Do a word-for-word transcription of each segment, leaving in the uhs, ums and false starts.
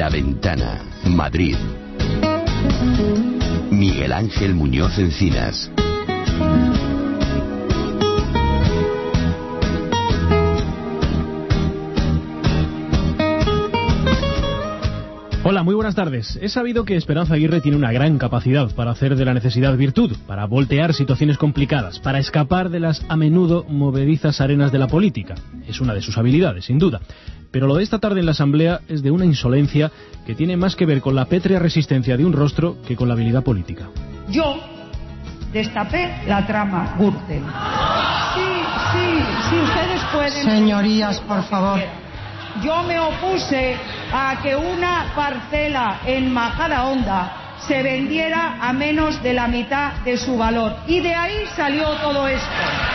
La Ventana, Madrid. Miguel Ángel Muñoz Encinas. Hola, muy buenas tardes. He sabido que Esperanza Aguirre tiene una gran capacidad para hacer de la necesidad virtud, para voltear situaciones complicadas, para escapar de las a menudo movedizas arenas de la política. Es una de sus habilidades, sin duda. Pero lo de esta tarde en la Asamblea es de una insolencia que tiene más que ver con la pétrea resistencia de un rostro que con la habilidad política. Yo destapé la trama Gürtel. Sí, sí, sí, ustedes pueden... Señorías, por favor. Yo me opuse a que una parcela en Majadahonda se vendiera a menos de la mitad de su valor. Y de ahí salió todo esto.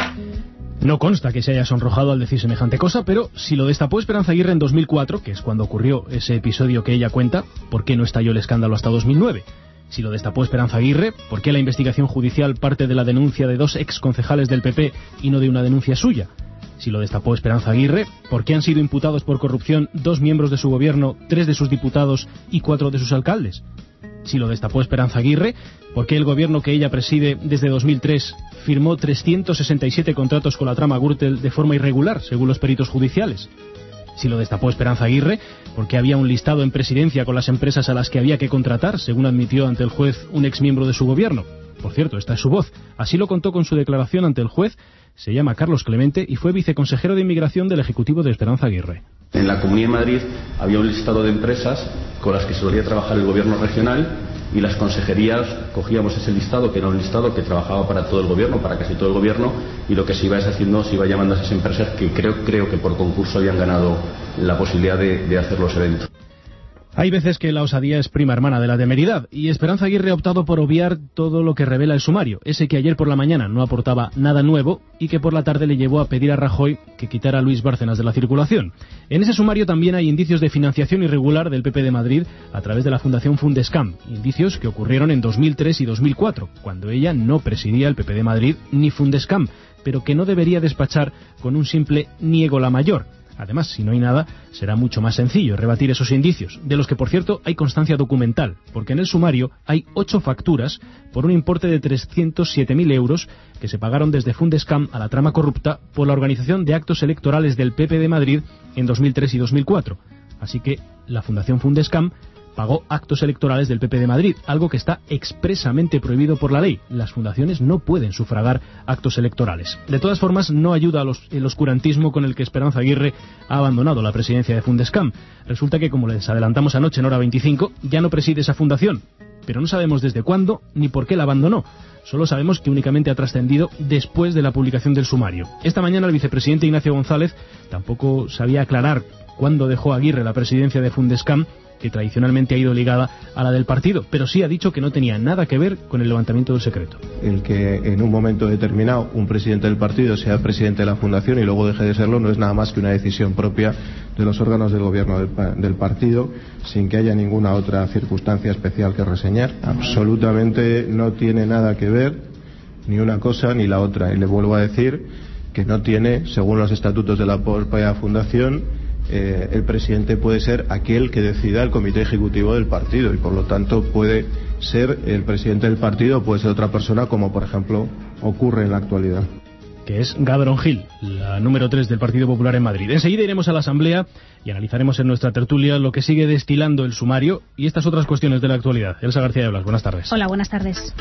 No consta que se haya sonrojado al decir semejante cosa, pero si lo destapó Esperanza Aguirre en dos mil cuatro, que es cuando ocurrió ese episodio que ella cuenta, ¿por qué no estalló el escándalo hasta dos mil nueve? Si lo destapó Esperanza Aguirre, ¿por qué la investigación judicial parte de la denuncia de dos exconcejales del P P y no de una denuncia suya? Si lo destapó Esperanza Aguirre, ¿por qué han sido imputados por corrupción dos miembros de su gobierno, tres de sus diputados y cuatro de sus alcaldes? Si lo destapó Esperanza Aguirre, ¿por qué el gobierno que ella preside desde dos mil tres firmó trescientos sesenta y siete contratos con la trama Gürtel de forma irregular, según los peritos judiciales? Si lo destapó Esperanza Aguirre, ¿por qué había un listado en presidencia con las empresas a las que había que contratar, según admitió ante el juez un exmiembro de su gobierno? Por cierto, esta es su voz. Así lo contó con su declaración ante el juez. Se llama Carlos Clemente y fue viceconsejero de Inmigración del Ejecutivo de Esperanza Aguirre. En la Comunidad de Madrid había un listado de empresas con las que solía trabajar el gobierno regional y las consejerías cogíamos ese listado, que era un listado que trabajaba para todo el gobierno, para casi todo el gobierno, y lo que se iba haciendo, se iba llamando a esas empresas que creo, creo que por concurso habían ganado la posibilidad de, de hacer los eventos. Hay veces que la osadía es prima hermana de la temeridad, y Esperanza Aguirre ha optado por obviar todo lo que revela el sumario, ese que ayer por la mañana no aportaba nada nuevo y que por la tarde le llevó a pedir a Rajoy que quitara a Luis Bárcenas de la circulación. En ese sumario también hay indicios de financiación irregular del P P de Madrid a través de la Fundación Fundescam, indicios que ocurrieron en dos mil tres y dos mil cuatro, cuando ella no presidía el P P de Madrid ni Fundescam, pero que no debería despachar con un simple niego la mayor. Además, si no hay nada, será mucho más sencillo rebatir esos indicios, de los que, por cierto, hay constancia documental, porque en el sumario hay ocho facturas por un importe de trescientos siete mil euros que se pagaron desde Fundescam a la trama corrupta por la organización de actos electorales del P P de Madrid en dos mil tres y dos mil cuatro. Así que la Fundación Fundescam pagó actos electorales del P P de Madrid, algo que está expresamente prohibido por la ley. Las fundaciones no pueden sufragar actos electorales. De todas formas, no ayuda a los, el oscurantismo con el que Esperanza Aguirre ha abandonado la presidencia de Fundescam. Resulta que, como les adelantamos anoche en Hora veinticinco, ya no preside esa fundación. Pero no sabemos desde cuándo ni por qué la abandonó. Solo sabemos que únicamente ha trascendido después de la publicación del sumario. Esta mañana el vicepresidente Ignacio González tampoco sabía aclarar cuándo dejó Aguirre la presidencia de Fundescam, que tradicionalmente ha ido ligada a la del partido, pero sí ha dicho que no tenía nada que ver con el levantamiento del secreto. El que en un momento determinado un presidente del partido sea presidente de la fundación y luego deje de serlo no es nada más que una decisión propia de los órganos del gobierno del, del partido, sin que haya ninguna otra circunstancia especial que reseñar. Absolutamente no tiene nada que ver ni una cosa ni la otra, y le vuelvo a decir que no tiene, según los estatutos de la propia fundación, Eh, el presidente puede ser aquel que decida el comité ejecutivo del partido y por lo tanto puede ser el presidente del partido o puede ser otra persona, como por ejemplo ocurre en la actualidad. Que es Gadron Gil, la número tres del Partido Popular en Madrid. Enseguida iremos a la Asamblea y analizaremos en nuestra tertulia lo que sigue destilando el sumario y estas otras cuestiones de la actualidad. Elsa García de Blas, buenas tardes. Hola, buenas tardes.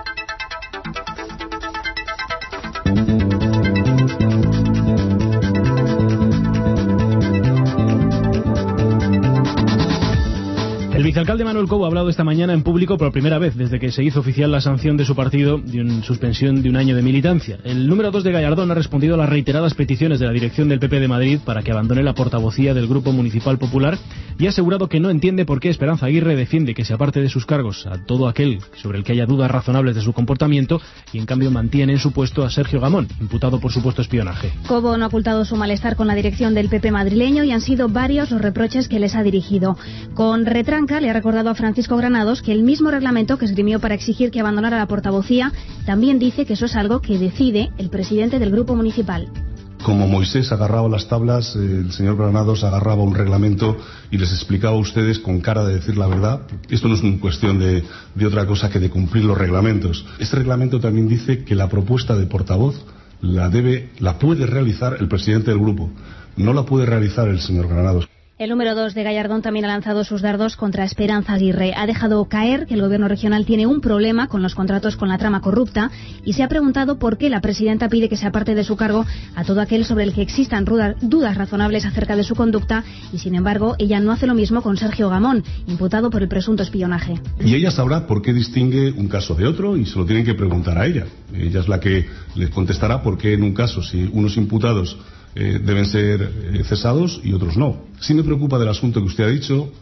El vicealcalde Manuel Cobo ha hablado esta mañana en público por primera vez desde que se hizo oficial la sanción de su partido de una suspensión de un año de militancia. El número dos de Gallardón ha respondido a las reiteradas peticiones de la dirección del P P de Madrid para que abandone la portavocía del Grupo Municipal Popular y ha asegurado que no entiende por qué Esperanza Aguirre defiende que se aparte de sus cargos a todo aquel sobre el que haya dudas razonables de su comportamiento y en cambio mantiene en su puesto a Sergio Gamón, imputado por supuesto espionaje. Cobo no ha ocultado su malestar con la dirección del P P madrileño y han sido varios los reproches que les ha dirigido. Con retranca le ha recordado a Francisco Granados que el mismo reglamento que esgrimió para exigir que abandonara la portavocía también dice que eso es algo que decide el presidente del grupo municipal. como Moisés agarraba las tablas, el señor Granados agarraba un reglamento y les explicaba a ustedes con cara de decir la verdad. Esto no es una cuestión de, de otra cosa que de cumplir los reglamentos. Este reglamento también dice que la propuesta de portavoz la debe, la puede realizar el presidente del grupo, no la puede realizar el señor Granados. El número dos de Gallardón también ha lanzado sus dardos contra Esperanza Aguirre. Ha dejado caer que el gobierno regional tiene un problema con los contratos con la trama corrupta y se ha preguntado por qué la presidenta pide que se aparte de su cargo a todo aquel sobre el que existan dudas razonables acerca de su conducta y, sin embargo, ella no hace lo mismo con Sergio Gamón, imputado por el presunto espionaje. Y ella sabrá por qué distingue un caso de otro y se lo tienen que preguntar a ella. Ella es la que les contestará por qué en un caso, si unos imputados Eh, deben ser eh, cesados y otros no. Sí me preocupa del asunto que usted ha dicho,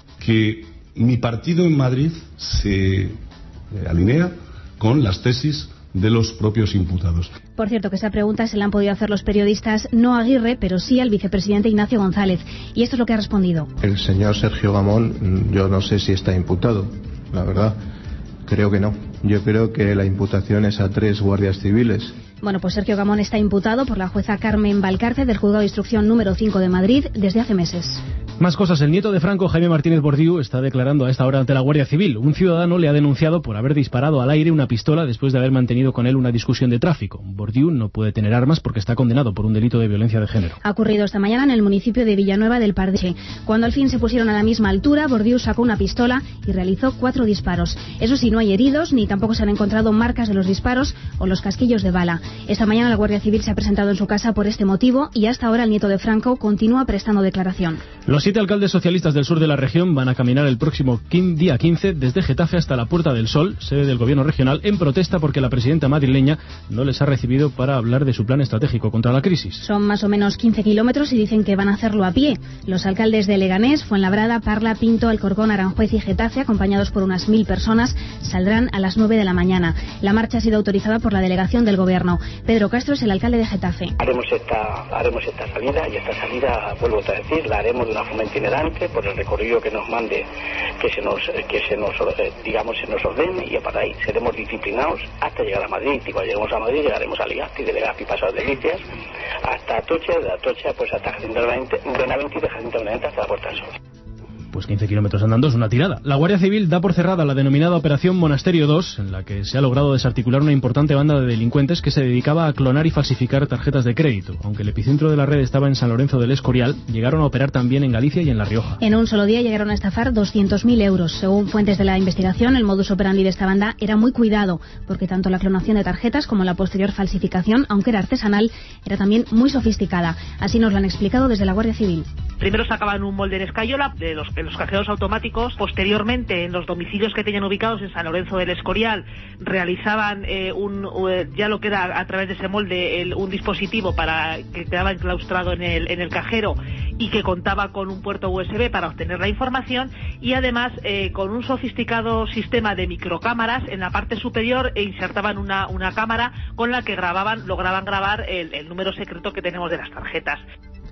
que mi partido en Madrid se eh, alinea con las tesis de los propios imputados. Por cierto, que esta pregunta se la han podido hacer los periodistas, no a Aguirre, pero sí al vicepresidente Ignacio González. Y esto es lo que ha respondido. El señor Sergio Gamón, yo no sé si está imputado, la verdad. Creo que no. Yo creo que la imputación es a tres guardias civiles. Bueno, pues Sergio Gamón está imputado por la jueza Carmen Valcarce del Juzgado de Instrucción número cinco de Madrid desde hace meses. Más cosas. El nieto de Franco, Jaime Martínez Bordiú, está declarando a esta hora ante la Guardia Civil. Un ciudadano le ha denunciado por haber disparado al aire una pistola después de haber mantenido con él una discusión de tráfico. Bordiú no puede tener armas porque está condenado por un delito de violencia de género. Ha ocurrido esta mañana en el municipio de Villanueva del Pardiche. Cuando al fin se pusieron a la misma altura, Bordiú sacó una pistola y realizó cuatro disparos. Eso sí, no hay heridos ni tampoco se han encontrado marcas de los disparos o los casquillos de bala. Esta mañana la Guardia Civil se ha presentado en su casa por este motivo y hasta ahora el nieto de Franco continúa prestando declaración. Los siete alcaldes socialistas del sur de la región van a caminar el próximo día quince desde Getafe hasta la Puerta del Sol, sede del gobierno regional, en protesta porque la presidenta madrileña no les ha recibido para hablar de su plan estratégico contra la crisis. Son más o menos quince kilómetros y dicen que van a hacerlo a pie. Los alcaldes de Leganés, Fuenlabrada, Parla, Pinto, Alcorcón, Aranjuez y Getafe, acompañados por unas mil personas, saldrán a las nueve de la mañana. La marcha ha sido autorizada por la delegación del gobierno. Pedro Castro es el alcalde de Getafe. Haremos esta, haremos esta salida y esta salida, vuelvo a decir, la haremos de una forma itinerante por el recorrido que nos mande, que se nos, que se nos, digamos, se nos ordene y para ahí seremos disciplinados hasta llegar a Madrid. Y cuando lleguemos a Madrid llegaremos a Legazpi, de Legazpi pasar de Delicias hasta Atocha, de Atocha pues hasta Jacinto Benavente y de Jacinto Benavente hasta la Puerta del Sol. Pues quince kilómetros andando es una tirada. La Guardia Civil da por cerrada la denominada Operación Monasterio dos, en la que se ha logrado desarticular una importante banda de delincuentes que se dedicaba a clonar y falsificar tarjetas de crédito. Aunque el epicentro de la red estaba en San Lorenzo del Escorial, llegaron a operar también en Galicia y en La Rioja. En un solo día llegaron a estafar doscientos mil euros. Según fuentes de la investigación, el modus operandi de esta banda era muy cuidado, porque tanto la clonación de tarjetas como la posterior falsificación, aunque era artesanal, era también muy sofisticada. Así nos lo han explicado desde la Guardia Civil. Primero sacaban un molde en escayola de los, de los cajeros automáticos. Posteriormente, en los domicilios que tenían ubicados en San Lorenzo del Escorial, realizaban eh, un, ya lo que era a través de ese molde el, un dispositivo para que quedaba enclaustrado en el, en el cajero y que contaba con un puerto U S B para obtener la información y además eh, con un sofisticado sistema de microcámaras en la parte superior e insertaban una, una cámara con la que grababan, lograban grabar el, el número secreto que tenemos de las tarjetas.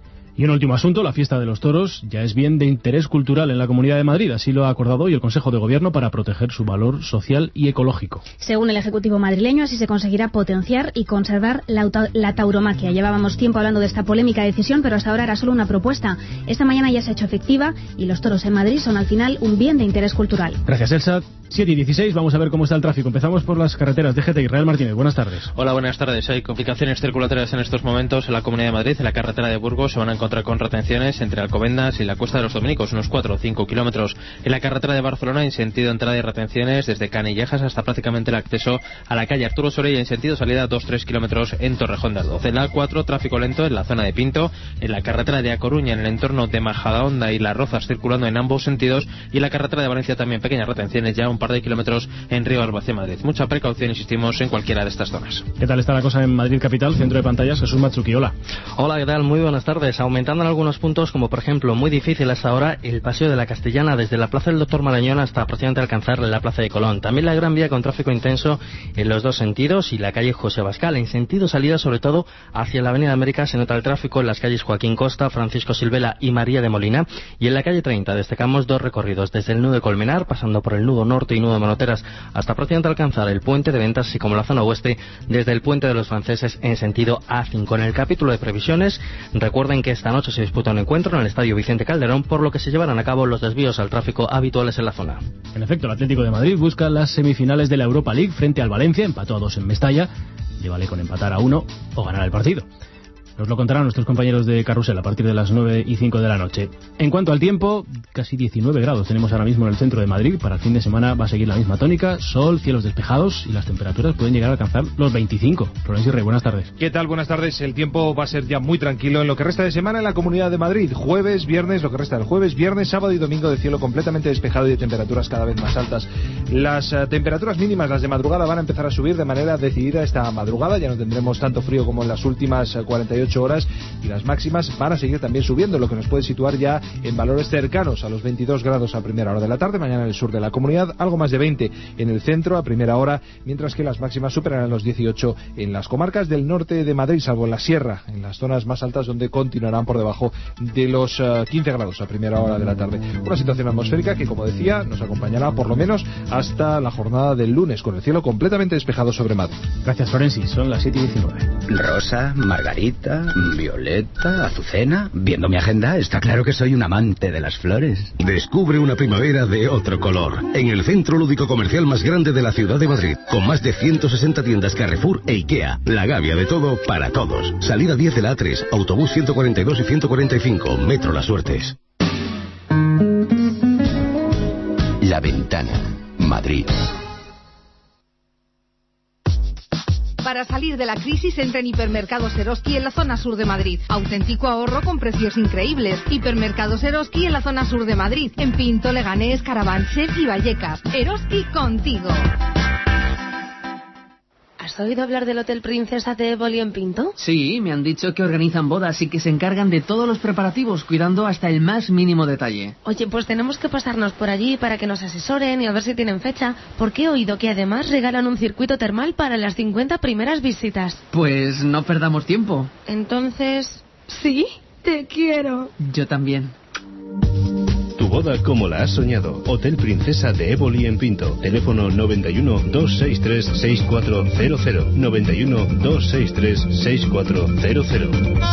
Y un último asunto, la fiesta de los toros ya es bien de interés cultural en la Comunidad de Madrid. Así lo ha acordado hoy el Consejo de Gobierno para proteger su valor social y ecológico. Según el Ejecutivo madrileño, así se conseguirá potenciar y conservar la, la tauromaquia. Llevábamos tiempo hablando de esta polémica decisión, pero hasta ahora era solo una propuesta. Esta mañana ya se ha hecho efectiva y los toros en Madrid son al final un bien de interés cultural. Gracias, Elsa. siete y dieciséis, vamos a ver cómo está el tráfico. Empezamos por las carreteras de G T. Israel Martínez, buenas tardes. Hola, buenas tardes. Hay complicaciones circulatorias en estos momentos en la Comunidad de Madrid. En la carretera de Burgos se van a encontrar con retenciones entre Alcobendas y la Cuesta de los Dominicos, unos cuatro o cinco kilómetros. En la carretera de Barcelona, en sentido entrada y retenciones desde Canillejas hasta prácticamente el acceso a la calle Arturo Soria, y en sentido salida dos a tres kilómetros en Torrejón de Ardoz. En la A cuatro, tráfico lento en la zona de Pinto. En la carretera de A Coruña, en el entorno de Majadahonda y Las Rozas, circulando en ambos sentidos. Y en la carretera de Valencia también pequeñas retenciones, ya un par de kilómetros en Río Albacete, Madrid. Mucha precaución, insistimos, en cualquiera de estas zonas. ¿Qué tal está la cosa en Madrid capital? Centro de pantallas, Jesús Matsuki, hola. Hola, ¿qué tal? Muy buenas tardes. Aumenta aumentando en algunos puntos, como por ejemplo, muy difícil hasta ahora, el Paseo de la Castellana desde la Plaza del Doctor Marañón hasta aproximadamente alcanzar la Plaza de Colón. También la Gran Vía con tráfico intenso en los dos sentidos y la calle José Bascal. En sentido salida, sobre todo hacia la Avenida América, se nota el tráfico en las calles Joaquín Costa, Francisco Silvela y María de Molina. Y en la calle treinta destacamos dos recorridos, desde el nudo de Colmenar, pasando por el nudo norte y nudo de Manoteras, hasta aproximadamente alcanzar el puente de Ventas, y como la zona oeste, desde el puente de los Franceses en sentido A cinco. En el capítulo de previsiones, recuerden que esta noche se disputa un encuentro en el Estadio Vicente Calderón, por lo que se llevarán a cabo los desvíos al tráfico habituales en la zona. En efecto, el Atlético de Madrid busca las semifinales de la Europa League frente al Valencia, empató a dos en Mestalla, llévale con empatar a uno o ganar el partido. Nos lo contarán nuestros compañeros de Carrusel a partir de las nueve y cinco de la noche. En cuanto al tiempo, casi diecinueve grados tenemos ahora mismo en el centro de Madrid. Para el fin de semana va a seguir la misma tónica, sol, cielos despejados y las temperaturas pueden llegar a alcanzar los veinticinco. Florencio Rey, buenas tardes. ¿Qué tal? Buenas tardes. El tiempo va a ser ya muy tranquilo en lo que resta de semana en la Comunidad de Madrid. Jueves, viernes, lo que resta del jueves, viernes, sábado y domingo de cielo completamente despejado y de temperaturas cada vez más altas. Las uh, temperaturas mínimas, las de madrugada, van a empezar a subir de manera decidida esta madrugada. Ya no tendremos tanto frío como en las últimas uh, cuarenta y ocho horas. Y las máximas van a seguir también subiendo, lo que nos puede situar ya en valores cercanos a los veintidós grados a primera hora de la tarde. Mañana en el sur de la comunidad, algo más de veinte en el centro a primera hora, mientras que las máximas superarán los dieciocho en las comarcas del norte de Madrid, salvo en la sierra, en las zonas más altas, donde continuarán por debajo de los uh, quince grados a primera hora de la tarde. Una situación atmosférica que, como decía, nos acompañará por lo menos hasta la jornada del lunes, con el cielo completamente despejado sobre Madrid. Gracias, Florenci. Son las siete y diecinueve. Rosa, margarita, violeta, azucena. Viendo mi agenda, está claro que soy un amante de las flores. Descubre una primavera de otro color en el centro lúdico comercial más grande de la ciudad de Madrid, con más de ciento sesenta tiendas Carrefour e IKEA. La gavia de todo para todos. Salida diez de la A tres, autobús ciento cuarenta y dos y ciento cuarenta y cinco, Metro Las Suertes. La Ventana, Madrid. Para salir de la crisis, entra en Hipermercados Eroski en la zona sur de Madrid. Auténtico ahorro con precios increíbles. Hipermercados Eroski en la zona sur de Madrid, en Pinto, Leganés, Carabanchel y Vallecas. Eroski contigo. ¿Has oído hablar del Hotel Princesa de Éboli en Pinto? Sí, me han dicho que organizan bodas y que se encargan de todos los preparativos, cuidando hasta el más mínimo detalle. Oye, pues tenemos que pasarnos por allí para que nos asesoren y a ver si tienen fecha, porque he oído que además regalan un circuito termal para las cincuenta primeras visitas. Pues no perdamos tiempo. Entonces, ¿sí? Te quiero. Yo también. Tu boda como la has soñado. Hotel Princesa de Éboli en Pinto. Teléfono noventa y uno, doscientos sesenta y tres, sesenta y cuatro cero cero. noventa y uno, doscientos sesenta y tres, sesenta y cuatro cero cero.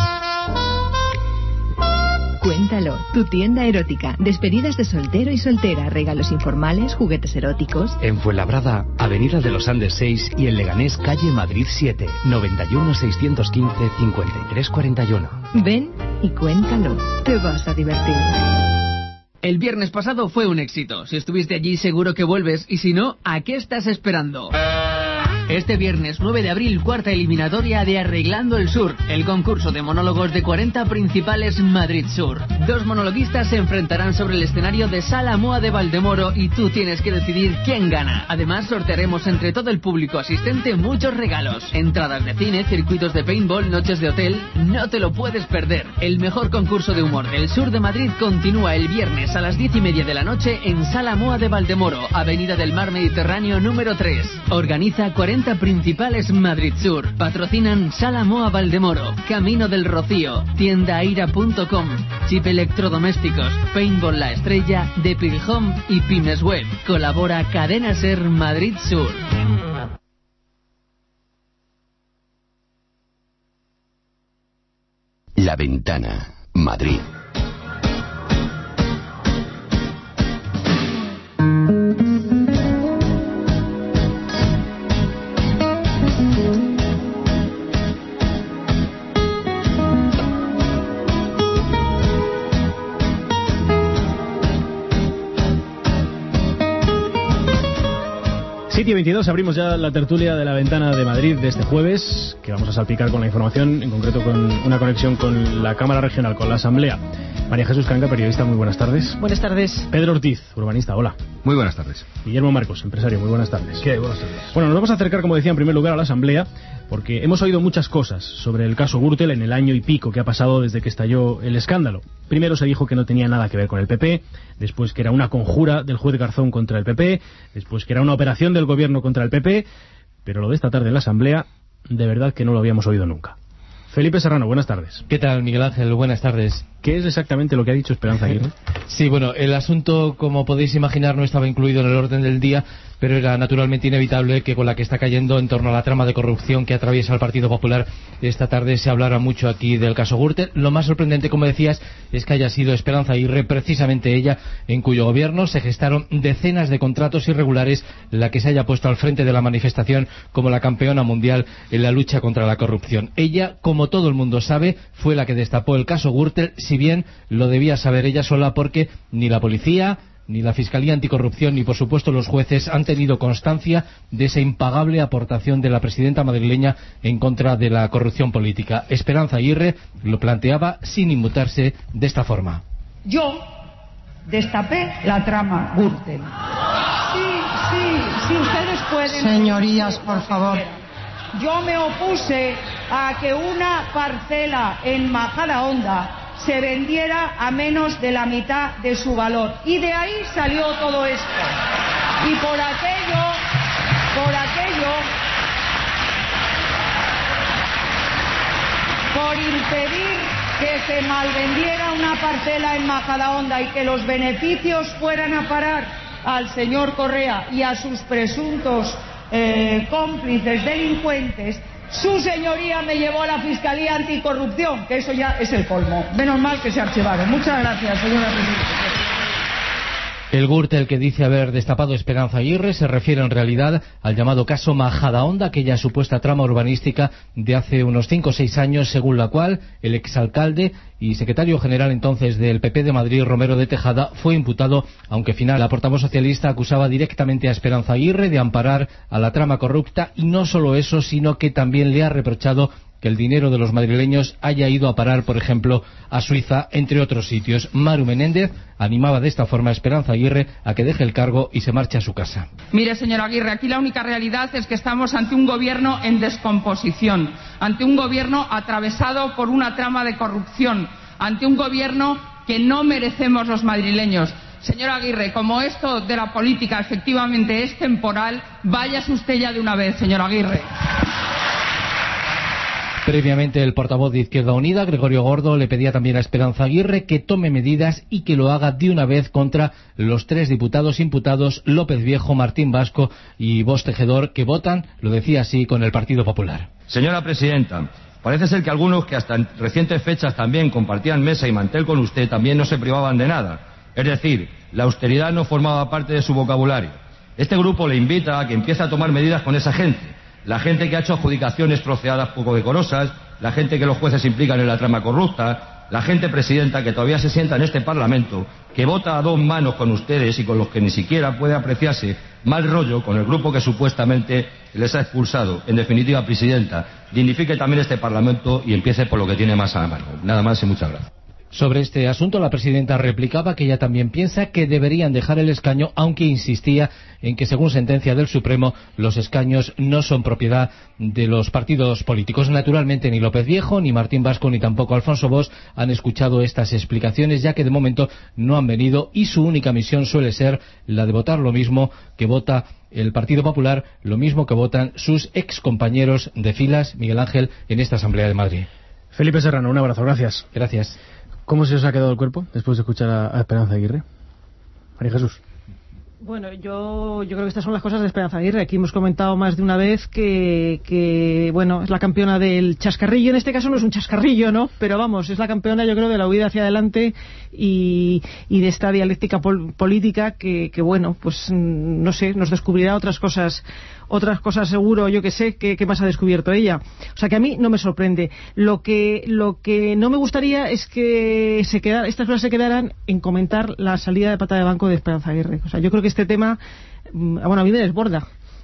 Cuéntalo, tu tienda erótica. Despedidas de soltero y soltera, regalos informales, juguetes eróticos. En Fuenlabrada, Avenida de los Andes seis y en Leganés, calle Madrid siete. noventa y uno, seiscientos quince, cincuenta y tres cuarenta y uno. Ven y cuéntalo. Te vas a divertir. El viernes pasado fue un éxito. Si estuviste allí seguro que vuelves y si no, ¿a qué estás esperando? Este viernes nueve de abril, cuarta eliminatoria de Arreglando el Sur, el concurso de monólogos de cuarenta principales Madrid Sur. Dos monologuistas se enfrentarán sobre el escenario de Sala Moa de Valdemoro y tú tienes que decidir quién gana. Además, sortearemos entre todo el público asistente muchos regalos. Entradas de cine, circuitos de paintball, noches de hotel. No te lo puedes perder. El mejor concurso de humor del sur de Madrid continúa el viernes a las diez y media de la noche en Sala Moa de Valdemoro, Avenida del Mar Mediterráneo número tres. Organiza cuarenta principales Madrid Sur. Patrocinan Sala Moa Valdemoro, Camino del Rocío, tienda aira punto com, Chip Electrodomésticos, Paintball La Estrella, Depil Home y Pymes Web. Colabora Cadena Ser Madrid Sur. La Ventana, Madrid. siete y veintidós, abrimos ya la tertulia de La Ventana de Madrid de este jueves, que vamos a salpicar con la información, en concreto con una conexión con la Cámara Regional, con la Asamblea. María Jesús Canca, periodista, muy buenas tardes. Buenas tardes. Pedro Ortiz, urbanista, hola. Muy buenas tardes. Guillermo Marcos, empresario, muy buenas tardes. ¿Qué? Buenas tardes. Bueno, nos vamos a acercar, como decía, en primer lugar a la Asamblea, porque hemos oído muchas cosas sobre el caso Gürtel en el año y pico que ha pasado desde que estalló el escándalo. Primero se dijo que no tenía nada que ver con el P P, después que era una conjura del juez Garzón contra el P P, después que era una operación del gobierno contra el P P, pero lo de esta tarde en la Asamblea, de verdad que no lo habíamos oído nunca. Felipe Serrano, buenas tardes. ¿Qué tal, Miguel Ángel? Buenas tardes. ¿Qué es exactamente lo que ha dicho Esperanza Aguirre? Sí, bueno, el asunto, como podéis imaginar, no estaba incluido en el orden del día, pero era naturalmente inevitable que con la que está cayendo en torno a la trama de corrupción que atraviesa el Partido Popular esta tarde se hablara mucho aquí del caso Gürtel. Lo más sorprendente, como decías, es que haya sido Esperanza Aguirre, precisamente ella, en cuyo gobierno se gestaron decenas de contratos irregulares, la que se haya puesto al frente de la manifestación como la campeona mundial en la lucha contra la corrupción. Ella, como todo el mundo sabe, fue la que destapó el caso Gürtel, si bien lo debía saber ella sola, porque ni la policía, ni la Fiscalía Anticorrupción, ni por supuesto los jueces han tenido constancia de esa impagable aportación de la presidenta madrileña en contra de la corrupción política. Esperanza Aguirre lo planteaba sin inmutarse de esta forma. Yo destapé la trama Gürtel. Sí, sí, sí, ustedes pueden... Señorías, por favor. Yo me opuse a que una parcela en Majadahonda se vendiera a menos de la mitad de su valor. Y de ahí salió todo esto. Y por aquello, por aquello, por impedir que se malvendiera una parcela en Majadahonda y que los beneficios fueran a parar al señor Correa y a sus presuntos eh, cómplices delincuentes, su señoría me llevó a la Fiscalía Anticorrupción, que eso ya es el colmo. Menos mal que se archivaron. Muchas gracias, señora presidenta. El Gürtel que dice haber destapado Esperanza Aguirre se refiere en realidad al llamado caso Majadahonda, aquella supuesta trama urbanística de hace unos cinco o seis años, según la cual el exalcalde y secretario general entonces del P P de Madrid, Romero de Tejada, fue imputado, aunque final la portavoz socialista acusaba directamente a Esperanza Aguirre de amparar a la trama corrupta, y no solo eso, sino que también le ha reprochado que el dinero de los madrileños haya ido a parar, por ejemplo, a Suiza, entre otros sitios. Maru Menéndez animaba de esta forma a Esperanza Aguirre a que deje el cargo y se marche a su casa. Mire, señor Aguirre, aquí la única realidad es que estamos ante un gobierno en descomposición, ante un gobierno atravesado por una trama de corrupción, ante un gobierno que no merecemos los madrileños. Señor Aguirre, como esto de la política efectivamente es temporal, váyase usted ya de una vez, señor Aguirre. Previamente, el portavoz de Izquierda Unida, Gregorio Gordo, le pedía también a Esperanza Aguirre que tome medidas y que lo haga de una vez contra los tres diputados imputados, López Viejo, Martín Vasco y Vos Tejedor, que votan, lo decía así, con el Partido Popular. Señora presidenta, parece ser que algunos que hasta en recientes fechas también compartían mesa y mantel con usted también no se privaban de nada. Es decir, la austeridad no formaba parte de su vocabulario. Este grupo le invita a que empiece a tomar medidas con esa gente. La gente que ha hecho adjudicaciones troceadas poco decorosas, la gente que los jueces implican en la trama corrupta, la gente, presidenta, que todavía se sienta en este Parlamento, que vota a dos manos con ustedes y con los que ni siquiera puede apreciarse mal rollo con el grupo que supuestamente les ha expulsado. En definitiva, presidenta, dignifique también este Parlamento y empiece por lo que tiene más a la mano. Nada más y muchas gracias. Sobre este asunto, la presidenta replicaba que ella también piensa que deberían dejar el escaño, aunque insistía en que, según sentencia del Supremo, los escaños no son propiedad de los partidos políticos. Naturalmente, ni López Viejo, ni Martín Vasco, ni tampoco Alfonso Bosch han escuchado estas explicaciones, ya que de momento no han venido, y su única misión suele ser la de votar lo mismo que vota el Partido Popular, lo mismo que votan sus excompañeros de filas, Miguel Ángel, en esta Asamblea de Madrid. Felipe Serrano, un abrazo, gracias. Gracias. ¿Cómo se os ha quedado el cuerpo después de escuchar a, a Esperanza Aguirre? María Jesús. Bueno, yo, yo creo que estas son las cosas de Esperanza Aguirre. Aquí hemos comentado más de una vez que, que, bueno, es la campeona del chascarrillo. En este caso no es un chascarrillo, ¿no? Pero vamos, es la campeona, yo creo, de la huida hacia adelante y, y de esta dialéctica pol política que, que, bueno, pues no sé, nos descubrirá otras cosas, otras cosas seguro, yo que sé, que, que más ha descubierto ella. O sea que a mí no me sorprende. Lo que, lo que no me gustaría es que se quedara, estas cosas se quedaran en comentar la salida de pata de banco de Esperanza Aguirre. O sea, yo creo que este tema, bueno, a mí me desborda.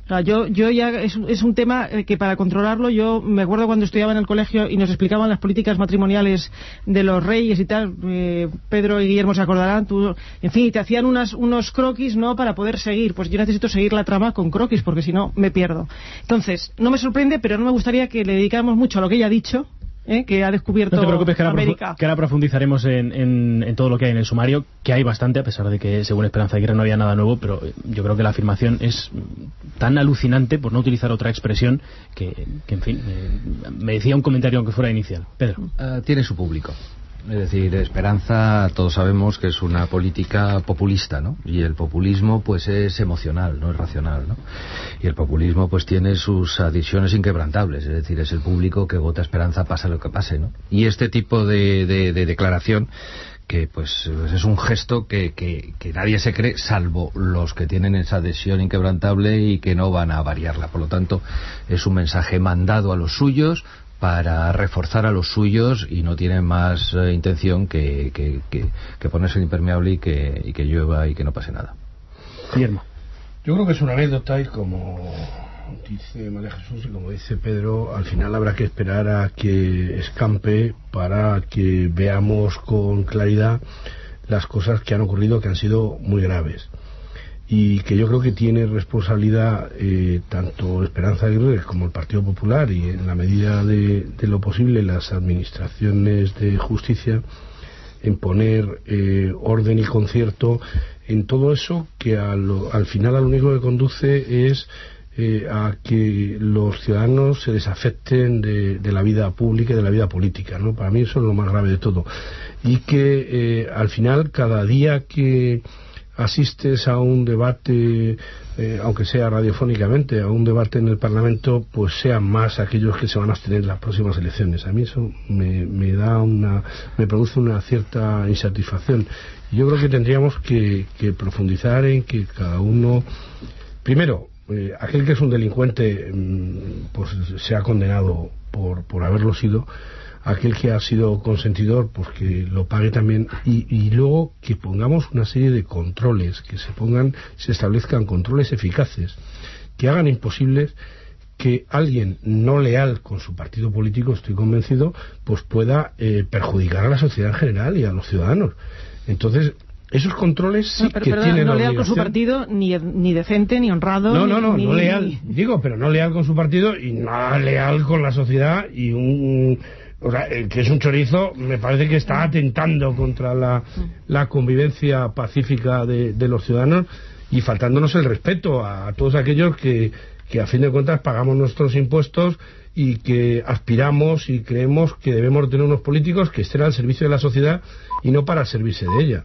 O sea, yo, yo ya es, es un tema que para controlarlo, yo me acuerdo cuando estudiaba en el colegio y nos explicaban las políticas matrimoniales de los reyes y tal, eh, Pedro y Guillermo se acordarán, tú, en fin, te hacían unas, unos croquis, ¿no?, para poder seguir. Pues yo necesito seguir la trama con croquis, porque si no, me pierdo. Entonces, no me sorprende, pero no me gustaría que le dedicáramos mucho a lo que ella ha dicho, ¿eh?, que ha descubierto no te preocupes, que ahora América. Que ahora profundizaremos en, en, en todo lo que hay en el sumario, que hay bastante, a pesar de que según Esperanza Aguirre no había nada nuevo, pero yo creo que la afirmación es tan alucinante, por no utilizar otra expresión, que, que en fin, eh, me decía un comentario aunque fuera inicial. Pedro. Uh, tiene su público. Es decir, Esperanza, todos sabemos que es una política populista, ¿no? Y el populismo, pues, es emocional, no es racional, ¿no? Y el populismo, pues, tiene sus adhesiones inquebrantables. Es decir, es el público que vota Esperanza pase lo que pase, ¿no? Y este tipo de, de, de declaración, que, pues, es un gesto que, que, que nadie se cree, salvo los que tienen esa adhesión inquebrantable y que no van a variarla. Por lo tanto, es un mensaje mandado a los suyos, para reforzar a los suyos, y no tienen más eh, intención que, que, que, que ponerse el impermeable y que, y que llueva y que no pase nada. Guillermo. Yo creo que es una anécdota, y como dice María Jesús y como dice Pedro, al final habrá que esperar a que escampe para que veamos con claridad las cosas que han ocurrido, que han sido muy graves. Y que yo creo que tiene responsabilidad eh, tanto Esperanza Aguirre como el Partido Popular, y en la medida de, de lo posible las administraciones de justicia, en poner eh, orden y concierto en todo eso que a lo, al final a lo único que conduce es eh, a que los ciudadanos se desafecten de, de la vida pública y de la vida política, ¿no? Para mí eso es lo más grave de todo. Y que eh, al final, cada día que asistes a un debate, eh, aunque sea radiofónicamente, a un debate en el Parlamento, pues sean más aquellos que se van a abstener en las próximas elecciones. A mí eso me, me da una, me produce una cierta insatisfacción. Yo creo que tendríamos que, que profundizar en que cada uno, primero, eh, aquel que es un delincuente, pues sea condenado por, por haberlo sido. Aquel que ha sido consentidor, pues que lo pague también, y, y luego que pongamos una serie de controles, que se pongan, se establezcan controles eficaces, que hagan imposibles que alguien no leal con su partido político, estoy convencido, pues pueda eh, perjudicar a la sociedad en general y a los ciudadanos. Entonces, esos controles sí no, pero, que perdón, tienen no la leal con su partido, ni, ni decente, ni honrado. No, no, no, ni, no ni, leal, ni... digo, pero no leal con su partido y no leal con la sociedad, y un... O sea, el que es un chorizo, me parece que está atentando contra la, la convivencia pacífica de, de los ciudadanos, y faltándonos el respeto a, a todos aquellos que, que a fin de cuentas pagamos nuestros impuestos y que aspiramos y creemos que debemos tener unos políticos que estén al servicio de la sociedad y no para servirse de ella.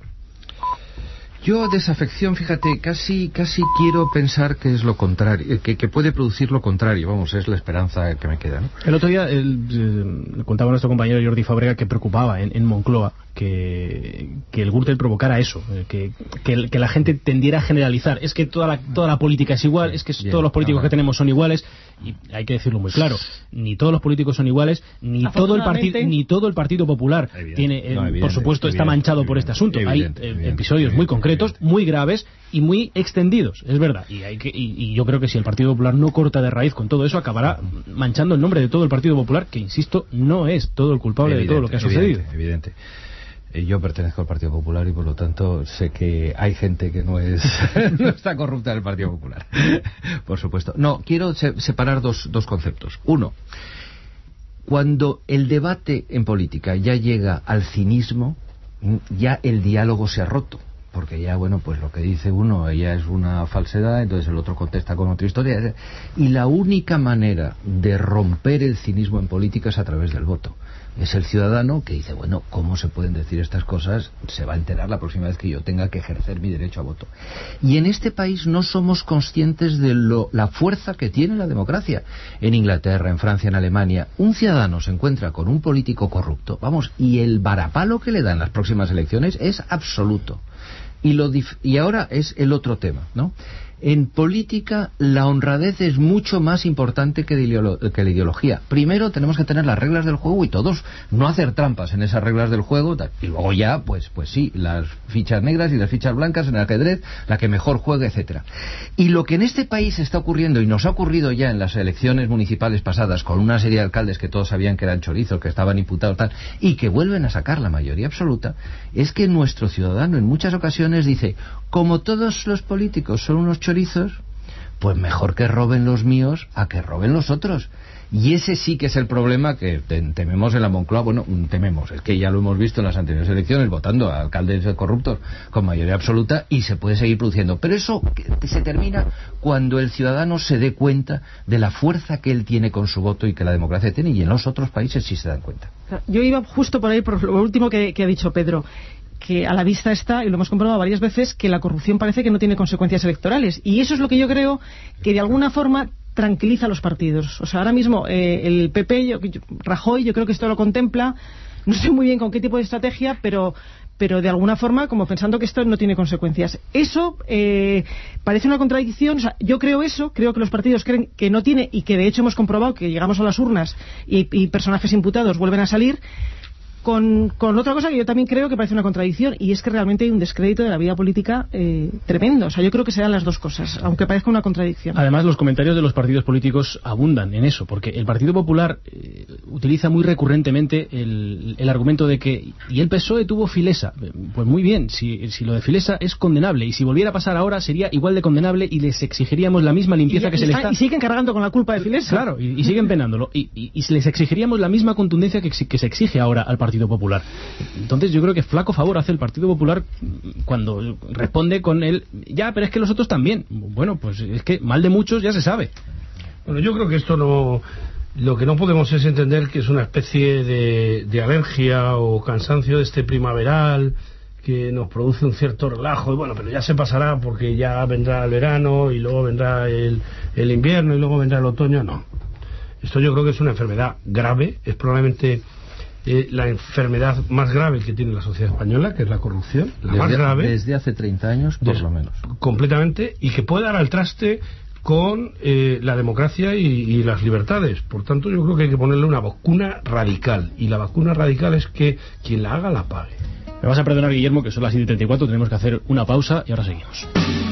Yo, desafección, fíjate, casi casi quiero pensar que es lo contrario, que, que puede producir lo contrario, vamos, es la esperanza que me queda, ¿no? El otro día el, eh, contaba nuestro compañero Jordi Fábrega que preocupaba en, en Moncloa que, que el Gürtel provocara eso, eh, que, que, que la gente tendiera a generalizar. Es que toda la, toda la política es igual, es que Bien, todos los políticos ahora. que tenemos son iguales, y hay que decirlo muy claro, ni todos los políticos son iguales, ni todo el partido ni todo el Partido Popular evidente. tiene, eh, no, evidente, por supuesto, evidente, está manchado evidente, por este asunto. Evidente, hay evidente, episodios evidente, muy concretos, evidente. muy graves y muy extendidos, es verdad. Y, hay que, y, y yo creo que si el Partido Popular no corta de raíz con todo eso, acabará manchando el nombre de todo el Partido Popular, que, insisto, no es todo el culpable evidente, de todo lo que ha sucedido. Evidente. Yo pertenezco al Partido Popular y por lo tanto sé que hay gente que no es no está corrupta en el Partido Popular, por supuesto. No, quiero se separar dos, dos conceptos. Uno, cuando el debate en política ya llega al cinismo, ya el diálogo se ha roto, porque ya, bueno, pues lo que dice uno ya es una falsedad, entonces el otro contesta con otra historia, y la única manera de romper el cinismo en política es a través del voto. Es el ciudadano que dice, bueno, ¿cómo se pueden decir estas cosas? Se va a enterar la próxima vez que yo tenga que ejercer mi derecho a voto. Y en este país no somos conscientes de lo, la fuerza que tiene la democracia. En Inglaterra, en Francia, en Alemania, un ciudadano se encuentra con un político corrupto, vamos, y el varapalo que le dan las próximas elecciones es absoluto. Y, lo dif y ahora es el otro tema, ¿no? En política, la honradez es mucho más importante que, de que la ideología. Primero tenemos que tener las reglas del juego y todos no hacer trampas en esas reglas del juego, y luego ya, pues, pues sí, las fichas negras y las fichas blancas en el ajedrez, la que mejor juegue, etcétera. Y lo que en este país está ocurriendo, y nos ha ocurrido ya en las elecciones municipales pasadas, con una serie de alcaldes que todos sabían que eran chorizos, que estaban imputados, tal, y que vuelven a sacar la mayoría absoluta, es que nuestro ciudadano en muchas ocasiones dice, como todos los políticos son unos chorizos, pues mejor que roben los míos a que roben los otros. Y ese sí que es el problema que tememos en la Moncloa. Bueno, tememos, es que ya lo hemos visto en las anteriores elecciones, votando a alcaldes corruptos con mayoría absoluta, y se puede seguir produciendo. Pero eso se termina cuando el ciudadano se dé cuenta de la fuerza que él tiene con su voto y que la democracia tiene, y en los otros países sí se dan cuenta. Yo iba justo por ahí, por lo último que, que ha dicho Pedro, que a la vista está, y lo hemos comprobado varias veces, que la corrupción parece que no tiene consecuencias electorales. Y eso es lo que yo creo que de alguna forma tranquiliza a los partidos. O sea, ahora mismo eh, el P P, yo, Rajoy, yo creo que esto lo contempla, no sé muy bien con qué tipo de estrategia, pero pero de alguna forma como pensando que esto no tiene consecuencias. Eso eh, parece una contradicción. O sea, yo creo eso, creo que los partidos creen que no tiene, y que de hecho hemos comprobado que llegamos a las urnas y, y personajes imputados vuelven a salir. Con, con otra cosa que yo también creo que parece una contradicción, y es que realmente hay un descrédito de la vida política eh, tremendo. O sea, yo creo que se dan las dos cosas, aunque parezca una contradicción. Además, los comentarios de los partidos políticos abundan en eso, porque el Partido Popular eh, utiliza muy recurrentemente el, el argumento de que y el P S O E tuvo Filesa. Pues muy bien, si, si lo de Filesa es condenable, y si volviera a pasar ahora sería igual de condenable, y les exigiríamos la misma limpieza y, que y se les está... Y siguen cargando con la culpa de Filesa. Claro, y, y siguen penándolo. Y, y, y les exigiríamos la misma contundencia que, que se exige ahora al Partido Popular. Entonces yo creo que flaco favor hace el Partido Popular cuando responde con el ya, pero es que los otros también. Bueno, pues es que mal de muchos ya se sabe. Bueno, yo creo que esto no... Lo que no podemos es entender que es una especie de, de alergia o cansancio de este primaveral que nos produce un cierto relajo, y bueno, pero ya se pasará porque ya vendrá el verano y luego vendrá el, el invierno y luego vendrá el otoño. No. Esto yo creo que es una enfermedad grave, es probablemente Eh, la enfermedad más grave que tiene la sociedad española, que es la corrupción, la desde, más grave. Desde hace treinta años, por des, lo menos. Completamente, y que puede dar al traste con eh, la democracia y, y las libertades. Por tanto, yo creo que hay que ponerle una vacuna radical, y la vacuna radical es que quien la haga, la pague. Me vas a perdonar, Guillermo, que son las siete y treinta y cuatro, tenemos que hacer una pausa y ahora seguimos.